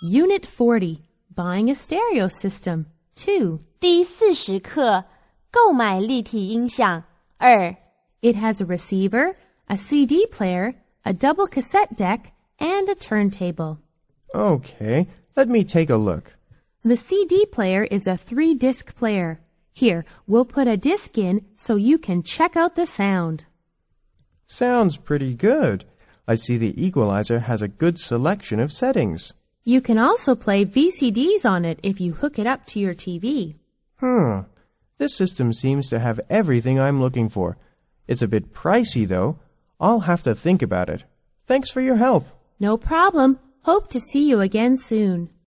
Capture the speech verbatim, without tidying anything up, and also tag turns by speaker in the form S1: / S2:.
S1: Unit forty, Buying a Stereo System. two.
S2: 第四十课，购买立体音响。二
S1: It has a receiver, a C D player, a double cassette deck, and a turntable.
S3: Okay, let me take a look.
S1: The C D player is a three-disc player. Here, we'll put a disc in so you can check out the sound.
S3: Sounds pretty good. I see the equalizer has a good selection of settings.
S1: You can also play V C Ds on it if you hook it up to your T V.
S3: Hmm. This system seems to have everything I'm looking for. It's a bit pricey, though. I'll have to think about it. Thanks for your help.
S1: No problem. Hope to see you again soon.